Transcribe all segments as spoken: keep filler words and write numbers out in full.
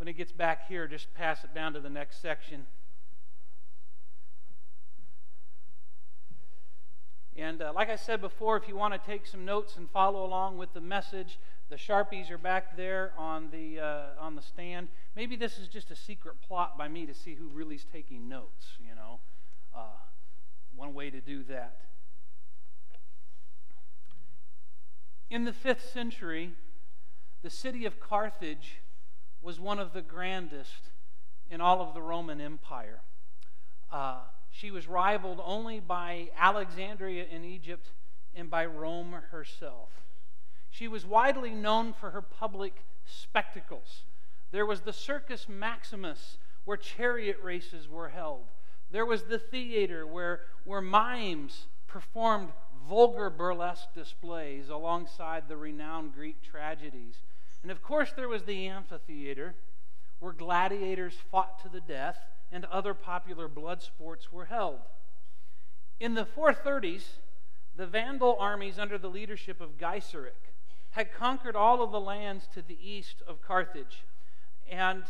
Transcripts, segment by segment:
when it gets back here, just pass it down to the next section. And uh, like I said before, if you want to take some notes and follow along with the message, the Sharpies are back there on the uh, on the stand. Maybe this is just a secret plot by me to see who really is taking notes, you know. Uh, one way to do that. In the fifth century, the city of Carthage was one of the grandest in all of the Roman Empire. Uh, she was rivaled only by Alexandria in Egypt and by Rome herself. She was widely known for her public spectacles. There was the Circus Maximus, where chariot races were held. There was the theater, where, where mimes performed vulgar burlesque displays alongside the renowned Greek tragedies. And of course there was the amphitheater, where gladiators fought to the death and other popular blood sports were held. In the four thirties, the Vandal armies under the leadership of Gaiseric had conquered all of the lands to the east of Carthage. And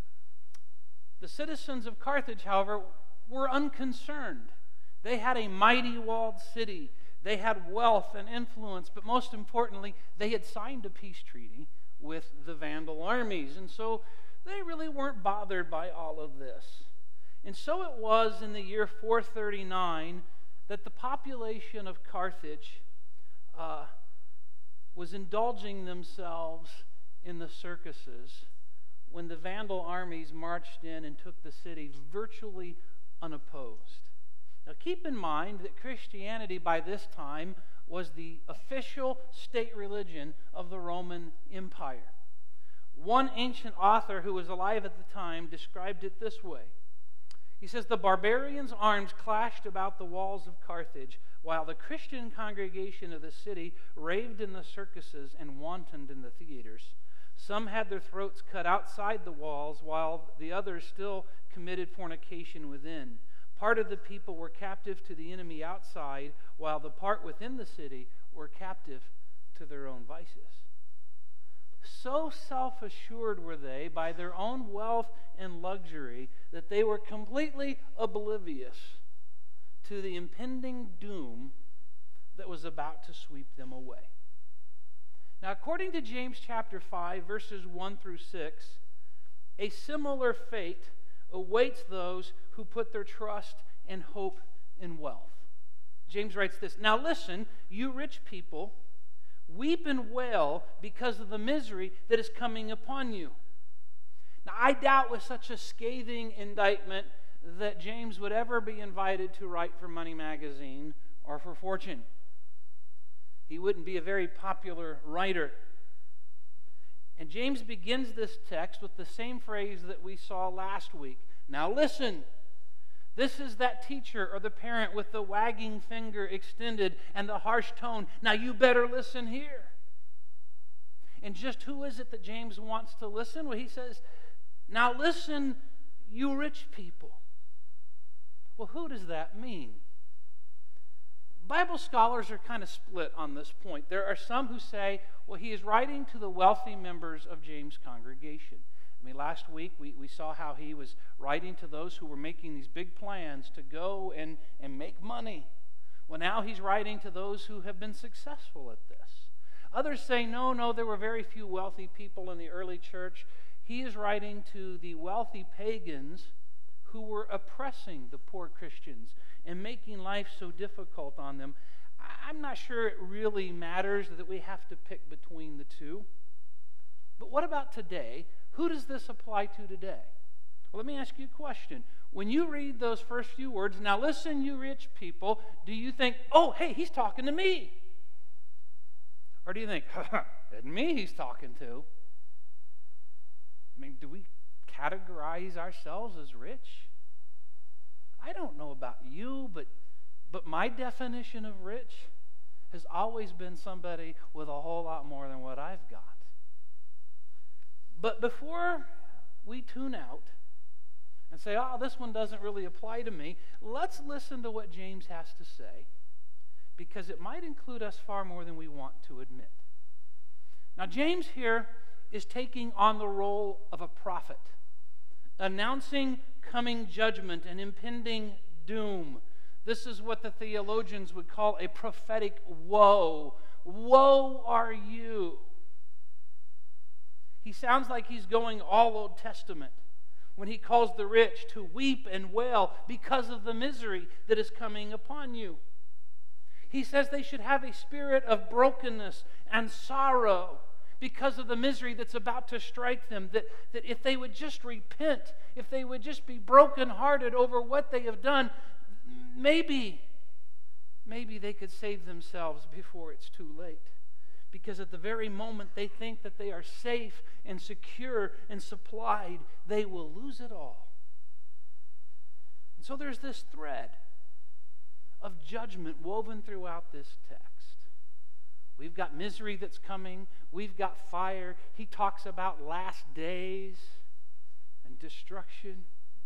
the citizens of Carthage, however, were unconcerned. They had a mighty walled city. They had wealth and influence, but most importantly, they had signed a peace treaty with the Vandal armies. And so they really weren't bothered by all of this. And so it was in the year four thirty-nine that the population of Carthage uh, was indulging themselves in the circuses when the Vandal armies marched in and took the city virtually unopposed. Now keep in mind that Christianity by this time was the official state religion of the Roman Empire. One ancient author who was alive at the time described it this way. He says, "The barbarians' arms clashed about the walls of Carthage, while the Christian congregation of the city raved in the circuses and wantoned in the theaters. Some had their throats cut outside the walls, while the others still committed fornication within. Part of the people were captive to the enemy outside, while the part within the city were captive to their own vices." So self-assured were they by their own wealth and luxury that they were completely oblivious to the impending doom that was about to sweep them away. Now, according to James chapter five, verses one through six, a similar fate awaits those who put their trust and hope in wealth. James writes this, "Now listen, you rich people, weep and wail because of the misery that is coming upon you." Now, I doubt with such a scathing indictment that James would ever be invited to write for Money Magazine or for Fortune. He wouldn't be a very popular writer. And James begins this text with the same phrase that we saw last week. Now listen. This is that teacher or the parent with the wagging finger extended and the harsh tone. Now you better listen here. And just who is it that James wants to listen? Well, he says, now listen, you rich people. Well, who does that mean? Bible scholars are kind of split on this point. There are some who say, well, he is writing to the wealthy members of James' congregation. I mean, last week we, we saw how he was writing to those who were making these big plans to go and, and make money. Well, now he's writing to those who have been successful at this. Others say, no, no, there were very few wealthy people in the early church. He is writing to the wealthy pagans who were oppressing the poor Christians and making life so difficult on them. I'm not sure it really matters that we have to pick between the two. But what about today? Who does this apply to today? Well, let me ask you a question. When you read those first few words, now listen, you rich people, do you think, oh, hey, he's talking to me? Or do you think, it's me he's talking to? I mean, do we categorize ourselves as rich? I don't know about you, but but my definition of rich has always been somebody with a whole lot more than what I've got. But before we tune out and say, oh, this one doesn't really apply to me, let's listen to what James has to say, because it might include us far more than we want to admit. Now, James here is taking on the role of a prophet, announcing coming judgment and impending doom. This is what the theologians would call a prophetic woe. Woe are you. He sounds like he's going all Old Testament when he calls the rich to weep and wail because of the misery that is coming upon you. He says they should have a spirit of brokenness and sorrow because of the misery that's about to strike them, that, that if they would just repent, if they would just be brokenhearted over what they have done, maybe, maybe they could save themselves before it's too late. Because at the very moment they think that they are safe and secure and supplied, they will lose it all. And so there's this thread of judgment woven throughout this text. We've got misery that's coming. We've got fire. He talks about last days and destruction.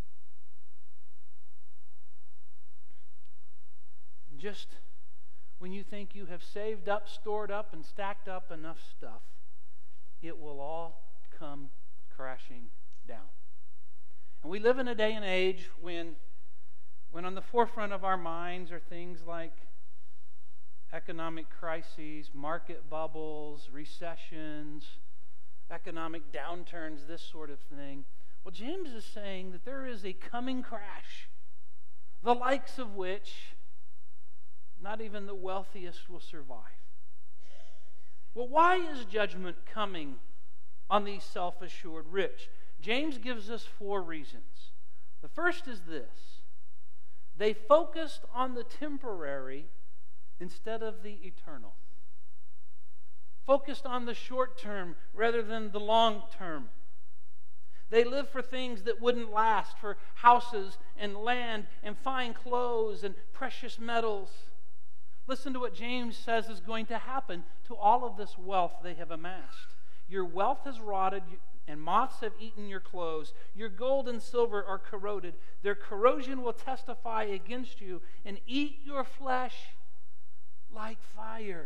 Just when you think you have saved up, stored up, and stacked up enough stuff, it will all come crashing down. And we live in a day and age when, when on the forefront of our minds are things like economic crises, market bubbles, recessions, economic downturns, this sort of thing. Well, James is saying that there is a coming crash, the likes of which not even the wealthiest will survive. Well, why is judgment coming on these self-assured rich? James gives us four reasons. The first is this: they focused on the temporary instead of the eternal. Focused on the short term rather than the long term. They lived for things that wouldn't last, for houses and land and fine clothes and precious metals. Listen to what James says is going to happen to all of this wealth they have amassed. Your wealth has rotted, and moths have eaten your clothes. Your gold and silver are corroded. Their corrosion will testify against you and eat your flesh like fire.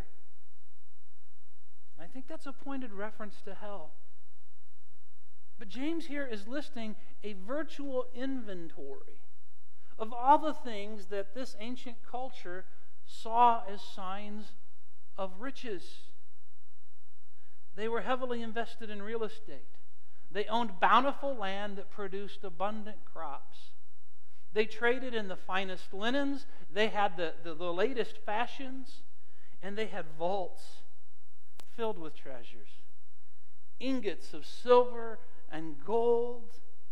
I think that's a pointed reference to hell. But James here is listing a virtual inventory of all the things that this ancient culture saw as signs of riches. They were heavily invested in real estate. They owned bountiful land that produced abundant crops. They traded in the finest linens. They had the, the, the latest fashions. And they had vaults filled with treasures. Ingots of silver and gold.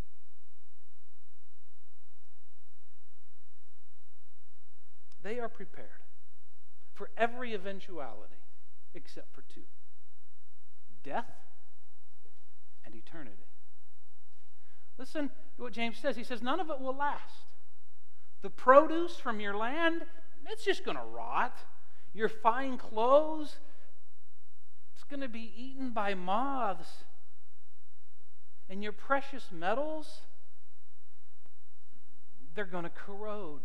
They are prepared for every eventuality except for two: death and eternity. Listen to what James says. He says, none of it will last. The produce from your land, it's just going to rot. Your fine clothes, it's going to be eaten by moths. And your precious metals, they're going to corrode.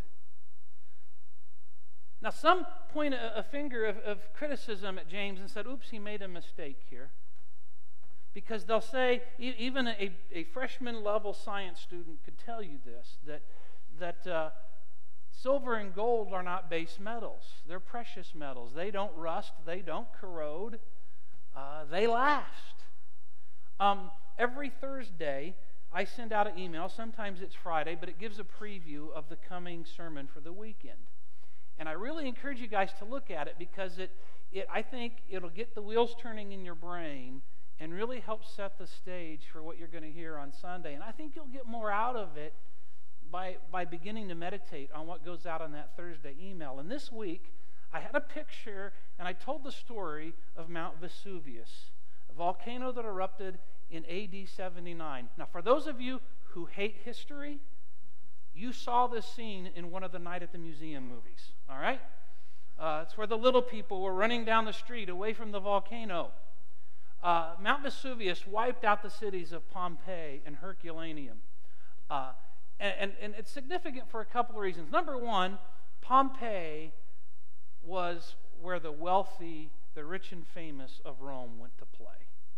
Now, some point a, a finger of, of criticism at James and said, oops, he made a mistake here. Because they'll say, e- even a, a freshman level science student could tell you this, that, that uh, silver and gold are not base metals. They're precious metals. They don't rust. They don't corrode. Uh, they last. Um, every Thursday, I send out an email. Sometimes it's Friday, but it gives a preview of the coming sermon for the weekend. And I really encourage you guys to look at it because it, it, I think it'll get the wheels turning in your brain and really help set the stage for what you're going to hear on Sunday. And I think you'll get more out of it by, by beginning to meditate on what goes out on that Thursday email. And this week, I had a picture, and I told the story of Mount Vesuvius, a volcano that erupted in A D seventy-nine. Now, for those of you who hate history, you saw this scene in one of the Night at the Museum movies, all right? Uh, it's where the little people were running down the street away from the volcano. Uh, Mount Vesuvius wiped out the cities of Pompeii and Herculaneum. Uh, and, and, and it's significant for a couple of reasons. Number one, Pompeii was where the wealthy, the rich and famous of Rome went to play.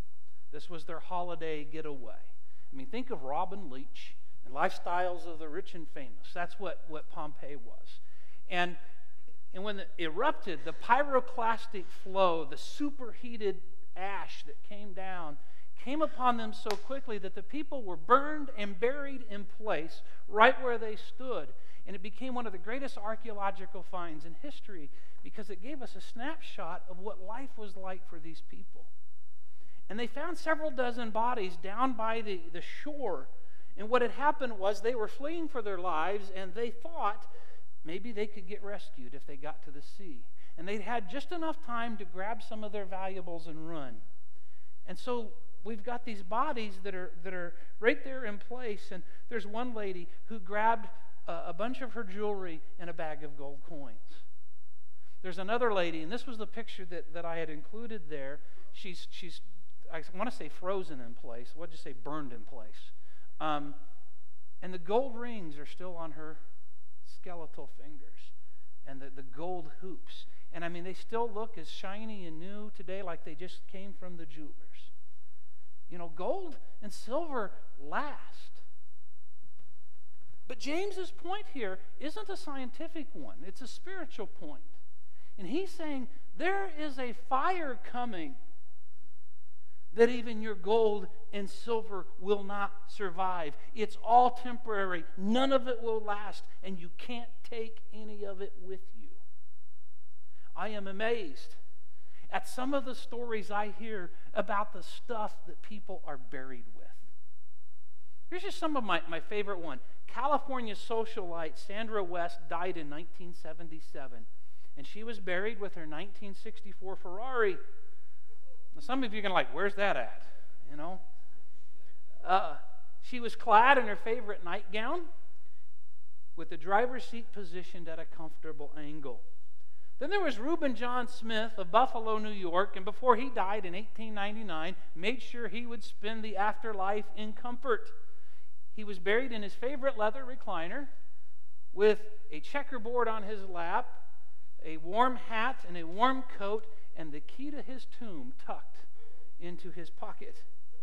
This was their holiday getaway. I mean, think of Robin Leach and Lifestyles of the Rich and Famous. That's what, what Pompeii was. And, and when it erupted, the pyroclastic flow, the superheated ash that came down, came upon them so quickly that the people were burned and buried in place right where they stood. And it became one of the greatest archaeological finds in history because it gave us a snapshot of what life was like for these people. And they found several dozen bodies down by the, the shore. And what had happened was they were fleeing for their lives, and they thought maybe they could get rescued if they got to the sea. And they'd had just enough time to grab some of their valuables and run. And so we've got these bodies that are that are right there in place. And there's one lady who grabbed a, a bunch of her jewelry and a bag of gold coins. There's another lady, and this was the picture that, that I had included there. She's she's I want to say frozen in place. What did you say? Burned in place. Um, and the gold rings are still on her skeletal fingers, and the, the gold hoops. And I mean, they still look as shiny and new today like they just came from the jewelers. You know, gold and silver last. But James's point here isn't a scientific one. It's a spiritual point. And he's saying there is a fire coming that even your gold and silver will not survive. It's all temporary. None of it will last, and you can't take any of it with you. I am amazed at some of the stories I hear about the stuff that people are buried with. Here's just some of my, my favorite one. California socialite Sandra West died in nineteen seventy-seven, and she was buried with her nineteen sixty-four Ferrari. Now, some of you are going to like, where's that at? You know? Uh, she was clad in her favorite nightgown with the driver's seat positioned at a comfortable angle. Then there was Reuben John Smith of Buffalo, New York, and before he died in eighteen ninety-nine, made sure he would spend the afterlife in comfort. He was buried in his favorite leather recliner with a checkerboard on his lap, a warm hat and a warm coat, and the key to his tomb tucked into his pocket.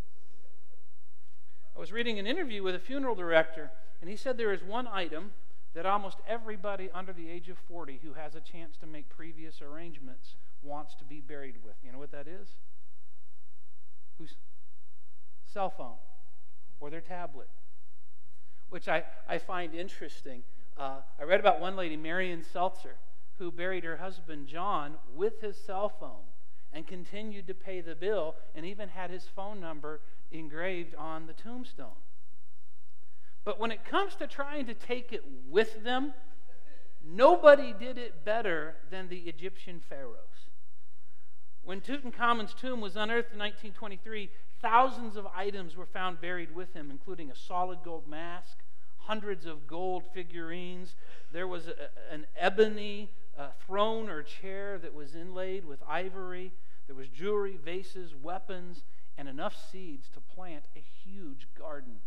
I was reading an interview with a funeral director, and he said there is one item that almost everybody under the age of forty who has a chance to make previous arrangements wants to be buried with. You know what that is? Whose cell phone or their tablet, which I, I find interesting. Uh, I read about one lady, Marion Seltzer, who buried her husband John with his cell phone and continued to pay the bill and even had his phone number engraved on the tombstone. But when it comes to trying to take it with them, nobody did it better than the Egyptian pharaohs. When Tutankhamun's tomb was unearthed in nineteen twenty-three, thousands of items were found buried with him, including a solid gold mask, hundreds of gold figurines. There was a, an ebony uh, throne or chair that was inlaid with ivory. There was jewelry, vases, weapons, and enough seeds to plant a huge garden.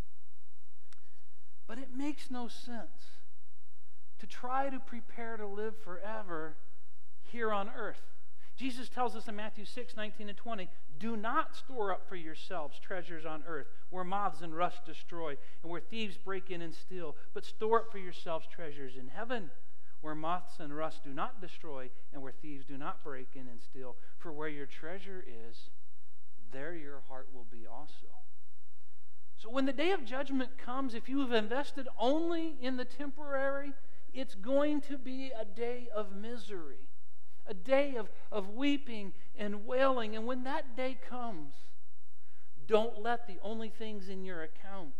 But it makes no sense to try to prepare to live forever here on earth. Jesus tells us in Matthew six, nineteen and twenty, do not store up for yourselves treasures on earth where moths and rust destroy and where thieves break in and steal, but store up for yourselves treasures in heaven where moths and rust do not destroy and where thieves do not break in and steal. For where your treasure is, there your heart will be also. So when the day of judgment comes, if you have invested only in the temporary, it's going to be a day of misery, a day of, of weeping and wailing. And when that day comes, don't let the only things in your account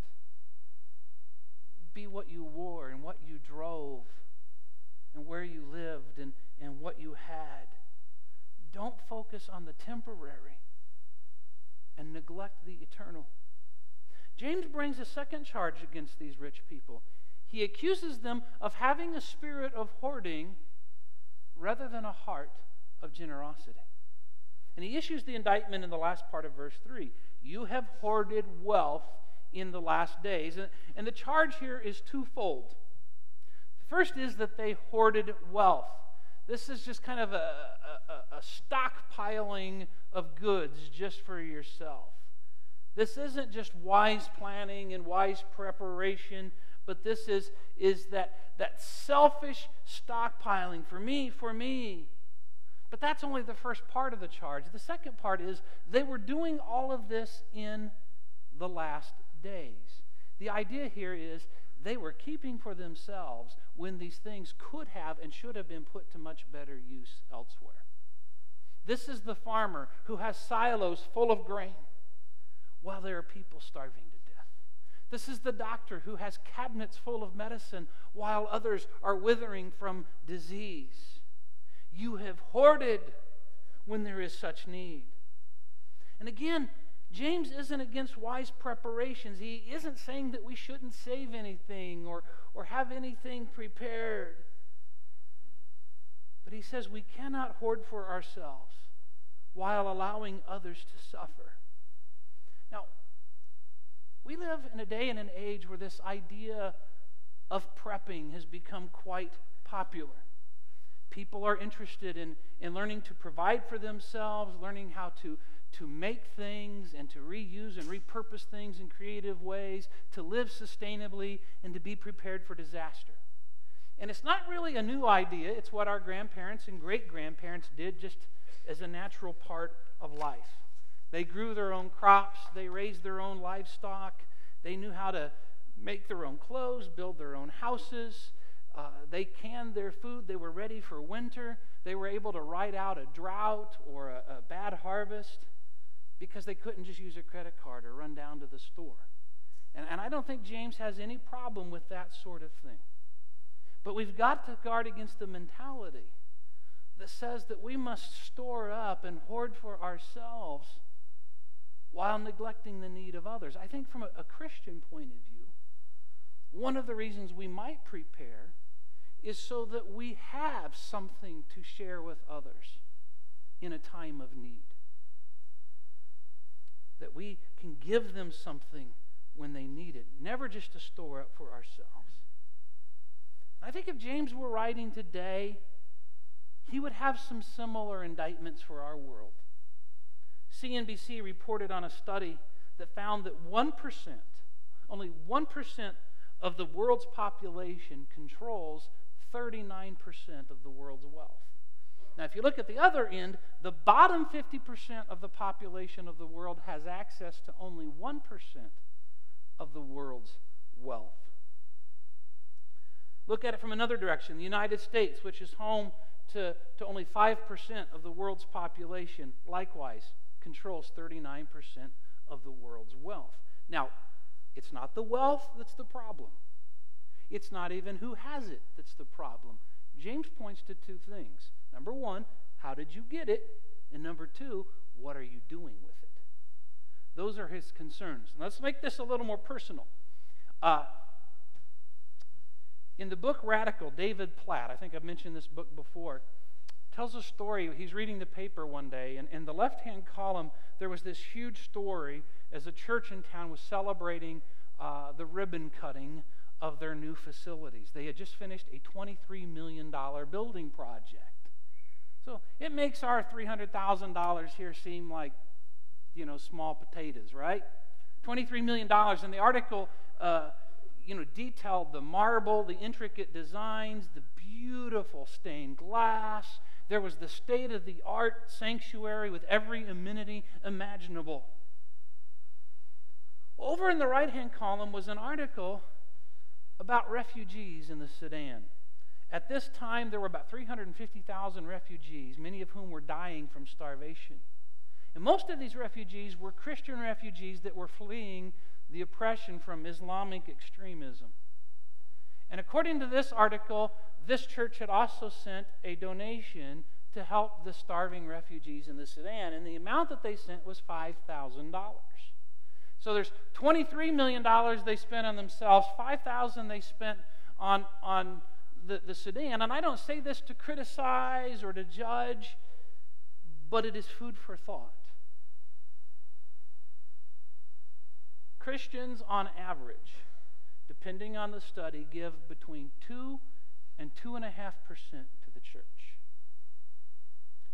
be what you wore and what you drove and where you lived and, and what you had. Don't focus on the temporary and neglect the eternal. James brings a second charge against these rich people. He accuses them of having a spirit of hoarding rather than a heart of generosity. And he issues the indictment in the last part of verse three. You have hoarded wealth in the last days. And, and the charge here is twofold. The first is that they hoarded wealth. This is just kind of a, a, a stockpiling of goods just for yourself. This isn't just wise planning and wise preparation, but this is, is that, that selfish stockpiling for me, for me. But that's only the first part of the charge. The second part is they were doing all of this in the last days. The idea here is they were keeping for themselves when these things could have and should have been put to much better use elsewhere. This is the farmer who has silos full of grain while there are people starving to death. This is the doctor who has cabinets full of medicine while others are withering from disease. You have hoarded when there is such need. And again, James isn't against wise preparations. He isn't saying that we shouldn't save anything or, or have anything prepared. But he says we cannot hoard for ourselves while allowing others to suffer. Now, we live in a day and an age where this idea of prepping has become quite popular. People are interested in, in learning to provide for themselves, learning how to, to make things and to reuse and repurpose things in creative ways, to live sustainably and to be prepared for disaster. And it's not really a new idea. It's what our grandparents and great-grandparents did just as a natural part of life. They grew their own crops. They raised their own livestock. They knew how to make their own clothes, build their own houses. Uh, they canned their food. They were ready for winter. They were able to ride out a drought or a, a bad harvest because they couldn't just use a credit card or run down to the store. And, and I don't think James has any problem with that sort of thing. But we've got to guard against the mentality that says that we must store up and hoard for ourselves while neglecting the need of others. I think from a, a Christian point of view, one of the reasons we might prepare is so that we have something to share with others in a time of need. That we can give them something when they need it, never just to store up for ourselves. I think if James were writing today, he would have some similar indictments for our world. C N B C reported on a study that found that one percent, only one percent of the world's population controls thirty-nine percent of the world's wealth. Now, if you look at the other end, the bottom fifty percent of the population of the world has access to only one percent of the world's wealth. Look at it from another direction. The United States, which is home to, to only five percent of the world's population, likewise controls thirty-nine percent of the world's wealth. Now, it's not the wealth that's the problem. It's not even who has it that's the problem. James points to two things. Number one, how did you get it? And number two, what are you doing with it? Those are his concerns. And let's make this a little more personal. Uh, in the book Radical, David Platt, I think I've mentioned this book before, tells a story. He's reading the paper one day, and in the left-hand column, there was this huge story as a church in town was celebrating uh, the ribbon cutting of their new facilities. They had just finished a twenty-three million dollars building project. So it makes our three hundred thousand dollars here seem like, you know, small potatoes, right? twenty-three million dollars. And the article, uh, you know, detailed the marble, the intricate designs, the beautiful stained glass. There was the state-of-the-art sanctuary with every amenity imaginable. Over in the right-hand column was an article about refugees in the Sudan. At this time, there were about three hundred fifty thousand refugees, many of whom were dying from starvation. And most of these refugees were Christian refugees that were fleeing the oppression from Islamic extremism. And according to this article, this church had also sent a donation to help the starving refugees in the Sudan, and the amount that they sent was five thousand dollars. So there's twenty-three million dollars they spent on themselves, five thousand dollars they spent on, on the, the Sudan. And I don't say this to criticize or to judge, but it is food for thought. Christians, on average, depending on the study, give between two and two and a half percent to the church.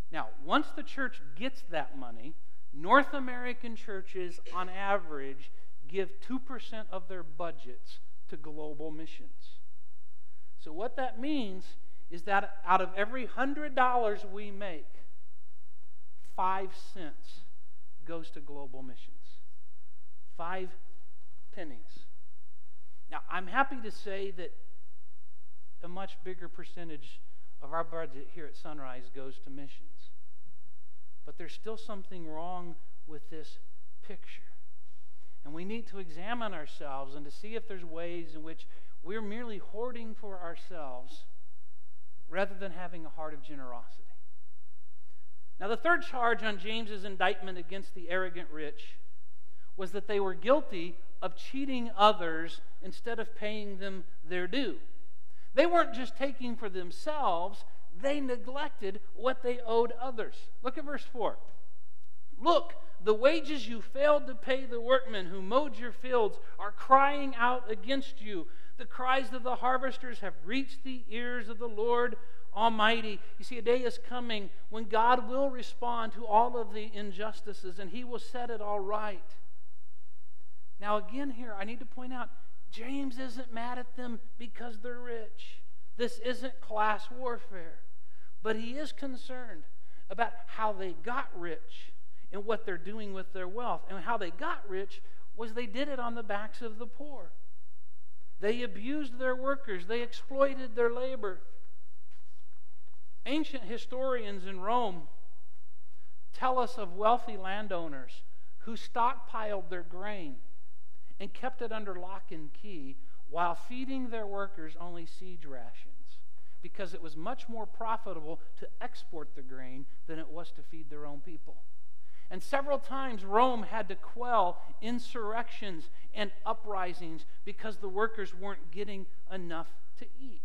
Now, once the church gets that money, North American churches, on average, give two percent of their budgets to global missions. So what that means is that out of every one hundred dollars we make, five cents goes to global missions. Five pennies. Now, I'm happy to say that a much bigger percentage of our budget here at Sunrise goes to missions. But there's still something wrong with this picture. And we need to examine ourselves and to see if there's ways in which we're merely hoarding for ourselves rather than having a heart of generosity. Now, the third charge on James's indictment against the arrogant rich was that they were guilty of cheating others instead of paying them their due. They weren't just taking for themselves, they neglected what they owed others. Look at verse four. Look, the wages you failed to pay the workmen who mowed your fields are crying out against you. The cries of the harvesters have reached the ears of the Lord Almighty. You see, a day is coming when God will respond to all of the injustices and He will set it all right. Now again here, I need to point out, James isn't mad at them because they're rich. This isn't class warfare. But he is concerned about how they got rich and what they're doing with their wealth. And how they got rich was they did it on the backs of the poor. They abused their workers. They exploited their labor. Ancient historians in Rome tell us of wealthy landowners who stockpiled their grain and kept it under lock and key while feeding their workers only siege rations, because it was much more profitable to export the grain than it was to feed their own people. And several times Rome had to quell insurrections and uprisings because the workers weren't getting enough to eat.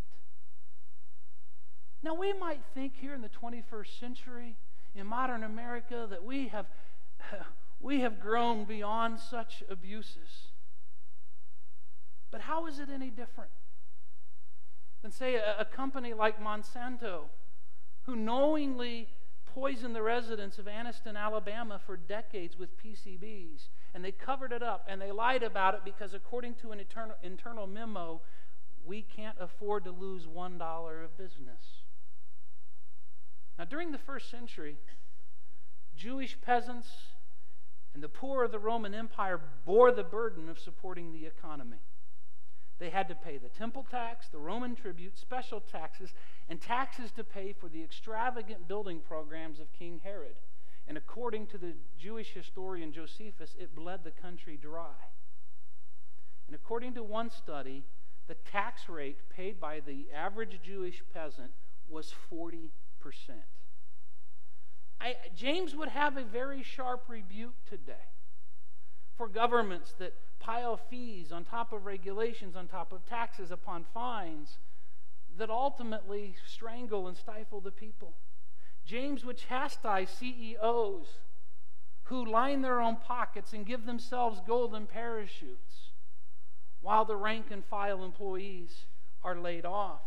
Now, we might think here in the twenty-first century, in modern America, that we have, we have grown beyond such abuses. But how is it any different than, say, a, a company like Monsanto, who knowingly poisoned the residents of Anniston, Alabama for decades with P C Bs, and they covered it up and they lied about it because, according to an internal, internal memo, we can't afford to lose one dollar of business. Now, during the first century, Jewish peasants and the poor of the Roman Empire bore the burden of supporting the economy. They had to pay the temple tax, the Roman tribute, special taxes, and taxes to pay for the extravagant building programs of King Herod. And according to the Jewish historian Josephus, it bled the country dry. And according to one study, the tax rate paid by the average Jewish peasant was forty percent. I, James would have a very sharp rebuke today for governments that pile fees on top of regulations, on top of taxes, upon fines that ultimately strangle and stifle the people. James would chastise C E Os who line their own pockets and give themselves golden parachutes while the rank and file employees are laid off.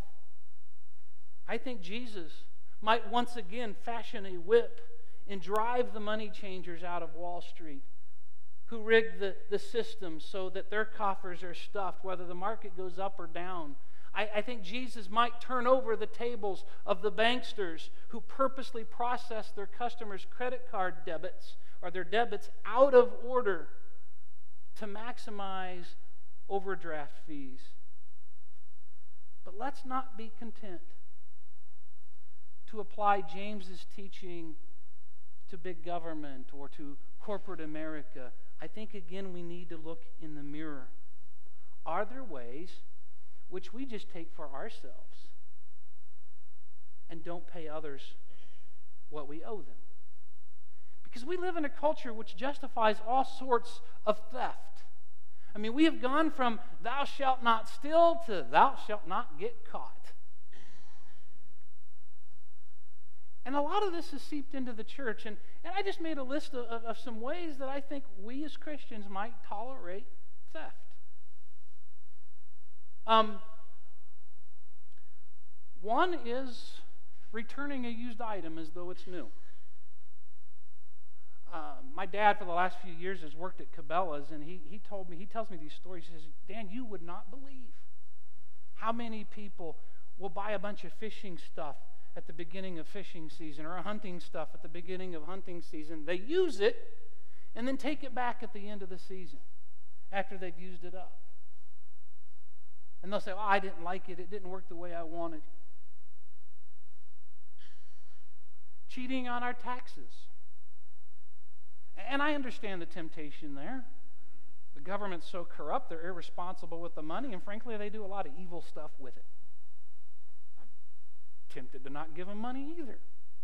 I think Jesus might once again fashion a whip and drive the money changers out of Wall Street, who rig the, the system so that their coffers are stuffed, whether the market goes up or down. I, I think Jesus might turn over the tables of the banksters who purposely process their customers' credit card debits or their debits out of order to maximize overdraft fees. But let's not be content to apply James's teaching to big government or to corporate America. I think, again, we need to look in the mirror. Are there ways which we just take for ourselves and don't pay others what we owe them? Because we live in a culture which justifies all sorts of theft. I mean, we have gone from thou shalt not steal to thou shalt not get caught. And a lot of this is seeped into the church. And, and I just made a list of, of, of some ways that I think we as Christians might tolerate theft. Um, one is returning a used item as though it's new. uh, my dad for the last few years has worked at Cabela's, and he, he told me, he tells me these stories. He says, Dan, you would not believe how many people will buy a bunch of fishing stuff at the beginning of fishing season or hunting stuff at the beginning of hunting season. They use it and then take it back at the end of the season after they've used it up. And they'll say, oh, I didn't like it. It didn't work the way I wanted. Cheating on our taxes. And I understand the temptation there. The government's so corrupt, they're irresponsible with the money, and frankly, they do a lot of evil stuff with it. I'm tempted to not give them money either.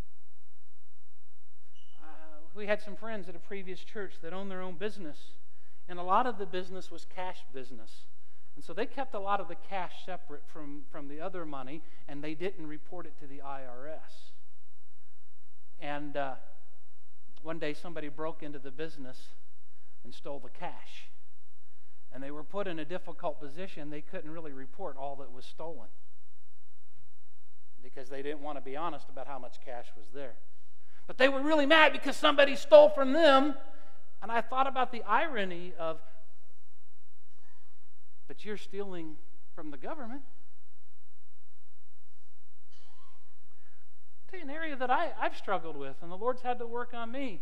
Uh, we had some friends at a previous church that owned their own business, and a lot of the business was cash business. And so they kept a lot of the cash separate from, from the other money, and they didn't report it to the I R S. And uh, one day somebody broke into the business and stole the cash. And they were put in a difficult position. They couldn't really report all that was stolen because they didn't want to be honest about how much cash was there. But they were really mad because somebody stole from them. And I thought about the irony of, but you're stealing from the government. I'll tell you an area that I, I've struggled with, and the Lord's had to work on me.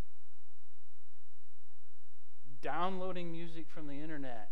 Downloading music from the internet.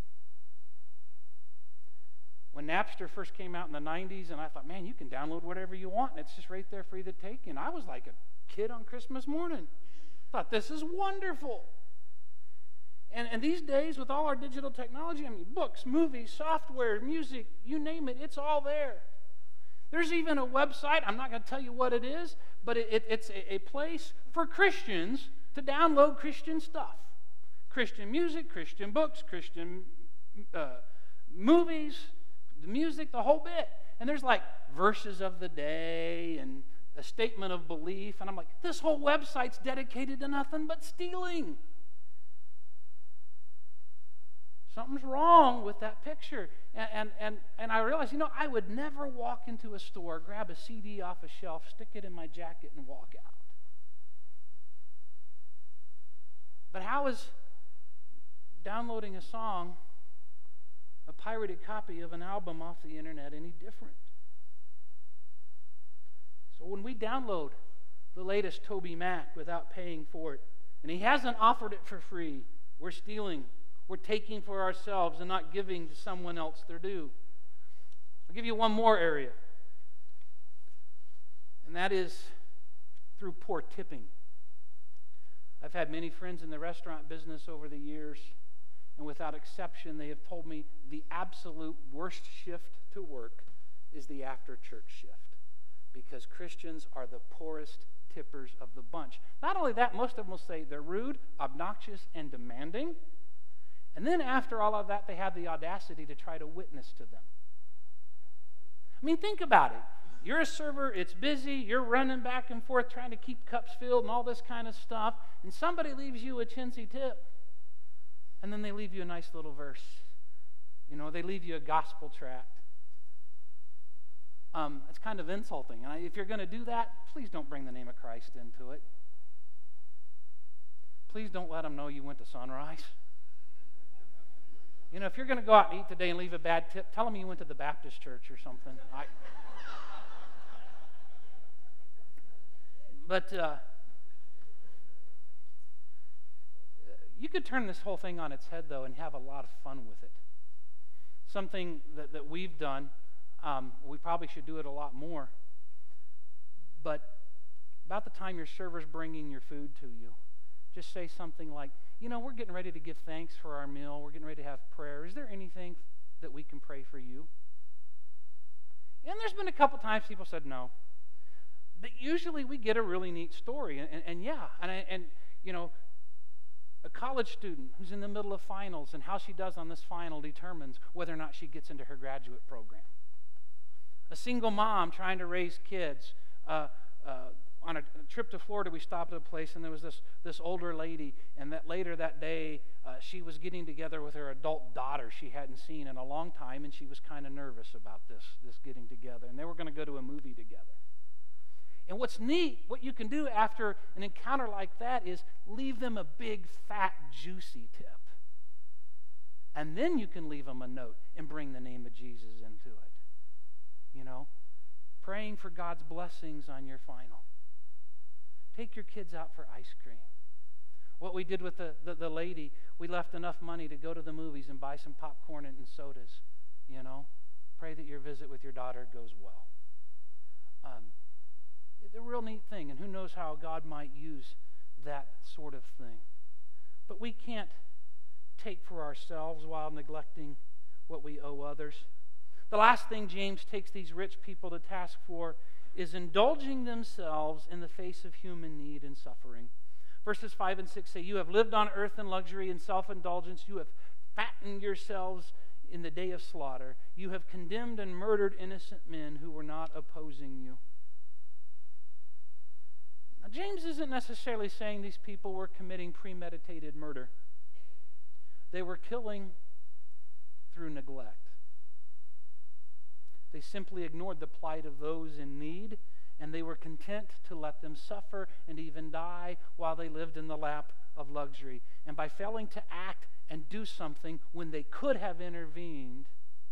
When Napster first came out in the nineties, and I thought, man, you can download whatever you want, and it's just right there for you to take. And I was like a kid on Christmas morning. I thought, this is wonderful. And, and these days, with all our digital technology, I mean, books, movies, software, music, you name it, it's all there. There's even a website, I'm not going to tell you what it is, but it, it, it's a, a place for Christians to download Christian stuff. Christian music, Christian books, Christian uh, movies, the music, the whole bit. And there's like verses of the day and a statement of belief. And I'm like, this whole website's dedicated to nothing but stealing. Something's wrong with that picture. And, and, and, and I realized, you know, I would never walk into a store, grab a C D off a shelf, stick it in my jacket, and walk out. But how is downloading a song, a pirated copy of an album off the internet, any different? So when we download the latest Toby Mac without paying for it, and he hasn't offered it for free, we're stealing. We're taking for ourselves and not giving to someone else their due. I'll give you one more area, and that is through poor tipping. I've had many friends in the restaurant business over the years, and without exception, they have told me the absolute worst shift to work is the after-church shift, because Christians are the poorest tippers of the bunch. Not only that, most of them will say they're rude, obnoxious, and demanding. And then after all of that, they have the audacity to try to witness to them. I mean, think about it. You're a server, it's busy, you're running back and forth trying to keep cups filled and all this kind of stuff, and somebody leaves you a chintzy tip, and then they leave you a nice little verse. You know, they leave you a gospel tract. Um, it's kind of insulting. And if you're going to do that, please don't bring the name of Christ into it. Please don't let them know you went to Sunrise. You know, if you're going to go out and eat today and leave a bad tip, tell them you went to the Baptist church or something. I, but uh, you could turn this whole thing on its head, though, and have a lot of fun with it. Something that, that we've done, um, we probably should do it a lot more. But about the time your server's bringing your food to you, just say something like, you know, we're getting ready to give thanks for our meal. We're getting ready to have prayer. Is there anything that we can pray for you? And there's been a couple times people said no. But usually we get a really neat story. And, and, and yeah, and, and, you know, a college student who's in the middle of finals and how she does on this final determines whether or not she gets into her graduate program. A single mom trying to raise kids. Uh, uh, On a, a trip to Florida, we stopped at a place, and there was this, this older lady, and that later that day, uh, she was getting together with her adult daughter she hadn't seen in a long time, and she was kind of nervous about this, this getting together, and they were going to go to a movie together. And what's neat, what you can do after an encounter like that is leave them a big, fat, juicy tip. And then you can leave them a note and bring the name of Jesus into it. You know, praying for God's blessings on your final. Take your kids out for ice cream. What we did with the, the, the lady, we left enough money to go to the movies and buy some popcorn and, and sodas. You know, pray that your visit with your daughter goes well. Um, it's a real neat thing, and who knows how God might use that sort of thing. But we can't take for ourselves while neglecting what we owe others. The last thing James takes these rich people to task for is indulging themselves in the face of human need and suffering. Verses five and six say, "You have lived on earth in luxury and self-indulgence. You have fattened yourselves in the day of slaughter. You have condemned and murdered innocent men who were not opposing you." Now, James isn't necessarily saying these people were committing premeditated murder. They were killing through neglect. They simply ignored the plight of those in need, and they were content to let them suffer and even die while they lived in the lap of luxury. And by failing to act and do something when they could have intervened,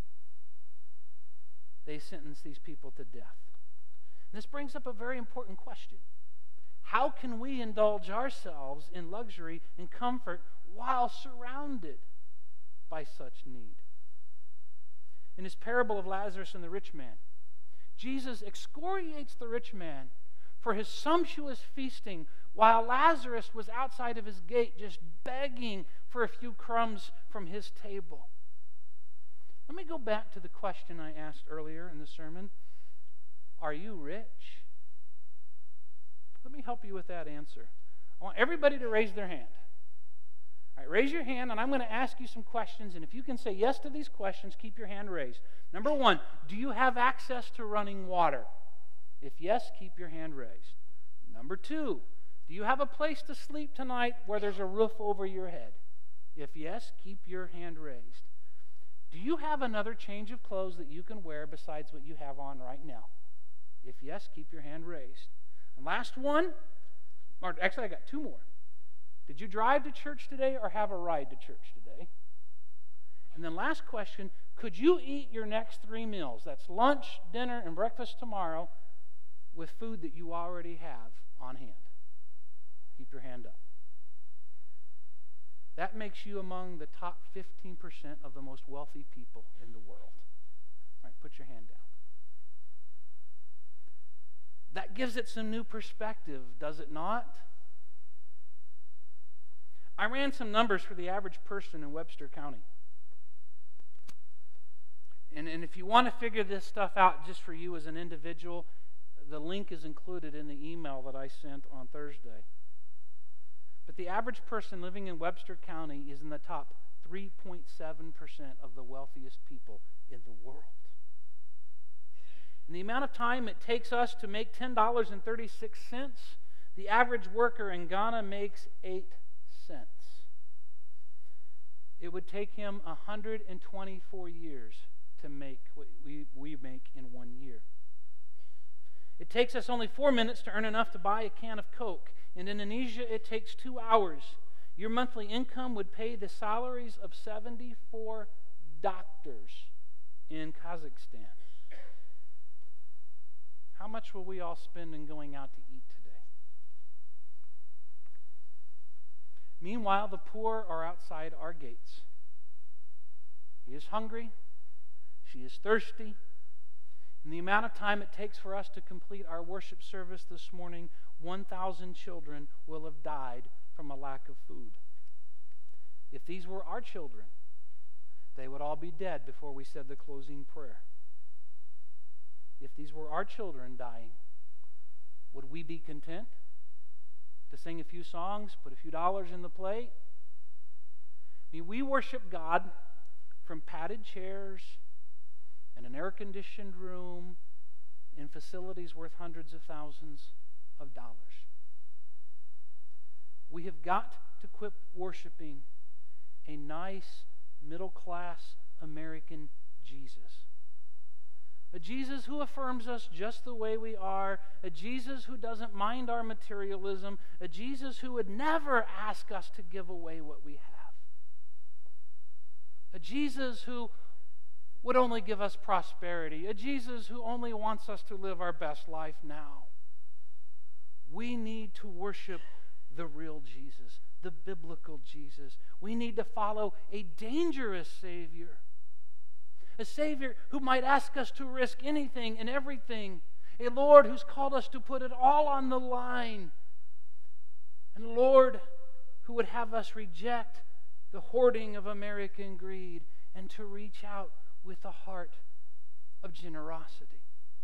they sentenced these people to death. And this brings up a very important question. How can we indulge ourselves in luxury and comfort while surrounded by such need? In his parable of Lazarus and the rich man, Jesus excoriates the rich man for his sumptuous feasting while Lazarus was outside of his gate just begging for a few crumbs from his table. Let me go back to the question I asked earlier in the sermon. Are you rich? Let me help you with that answer. I want everybody to raise their hand. All right, raise your hand, and I'm going to ask you some questions, and if you can say yes to these questions, keep your hand raised. Number one, do you have access to running water? If yes, keep your hand raised. Number two, do you have a place to sleep tonight where there's a roof over your head? If yes, keep your hand raised. Do you have another change of clothes that you can wear besides what you have on right now? If yes, keep your hand raised. And last one, or actually I got two more. Did you drive to church today or have a ride to church today? And then last question, could you eat your next three meals, that's lunch, dinner, and breakfast tomorrow, with food that you already have on hand? Keep your hand up. That makes you among the top fifteen percent of the most wealthy people in the world. All right, put your hand down. That gives it some new perspective, does it not? I ran some numbers for the average person in Webster County. And, and if you want to figure this stuff out just for you as an individual, the link is included in the email that I sent on Thursday. But the average person living in Webster County is in the top three point seven percent of the wealthiest people in the world. And the amount of time it takes us to make ten dollars and thirty-six cents, the average worker in Ghana makes eight cents. It would take him one hundred twenty-four years to make what we, we make in one year. It takes us only four minutes to earn enough to buy a can of Coke. In Indonesia, it takes two hours. Your monthly income would pay the salaries of seventy-four doctors in Kazakhstan. How much will we all spend in going out to eat today? Meanwhile, the poor are outside our gates. He is hungry. She is thirsty. In the amount of time it takes for us to complete our worship service this morning, one thousand children will have died from a lack of food. If these were our children, they would all be dead before we said the closing prayer. If these were our children dying, would we be content to sing a few songs, put a few dollars in the plate? I mean, we worship God from padded chairs and an air-conditioned room in facilities worth hundreds of thousands of dollars. We have got to quit worshiping a nice, middle-class American Jesus. A Jesus who affirms us just the way we are. A Jesus who doesn't mind our materialism. A Jesus who would never ask us to give away what we have. A Jesus who would only give us prosperity. A Jesus who only wants us to live our best life now. We need to worship the real Jesus, the biblical Jesus. We need to follow a dangerous Savior. A Savior who might ask us to risk anything and everything. A Lord who's called us to put it all on the line. And a Lord who would have us reject the hoarding of American greed and to reach out with a heart of generosity.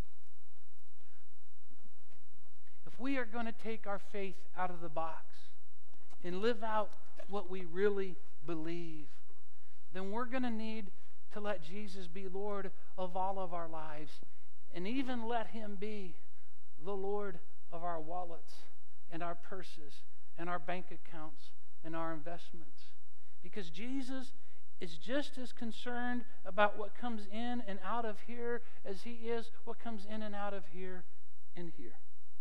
If we are going to take our faith out of the box and live out what we really believe, then we're going to need to let Jesus be Lord of all of our lives, and even let Him be the Lord of our wallets and our purses and our bank accounts and our investments. Because Jesus is just as concerned about what comes in and out of here as He is what comes in and out of here and here.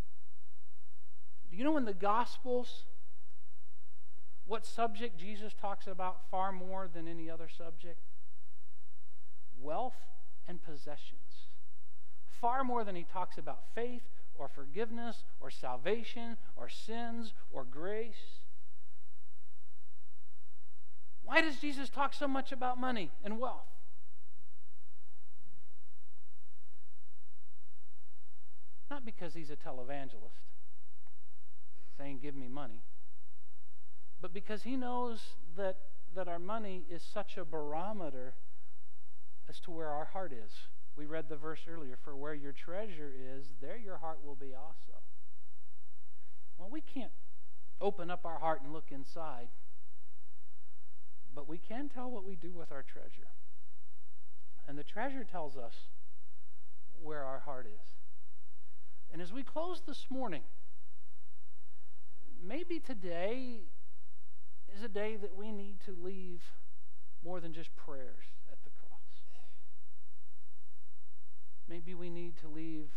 Do you know in the Gospels what subject Jesus talks about far more than any other subject? Wealth and possessions. Far more than He talks about faith or forgiveness or salvation or sins or grace. Why does Jesus talk so much about money and wealth? Not because He's a televangelist saying, give me money, but because He knows that, that our money is such a barometer as to where our heart is. We read the verse earlier, for where your treasure is, there your heart will be also. Well, we can't open up our heart and look inside, but we can tell what we do with our treasure. And the treasure tells us where our heart is. And as we close this morning, maybe today is a day that we need to leave more than just prayers at the cross. Maybe we need to leave,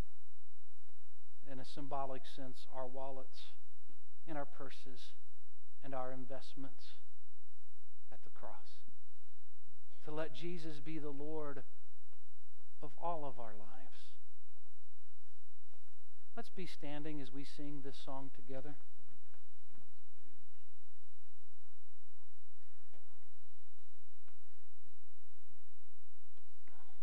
in a symbolic sense, our wallets and our purses and our investments at the cross. To let Jesus be the Lord of all of our lives. Let's be standing as we sing this song together.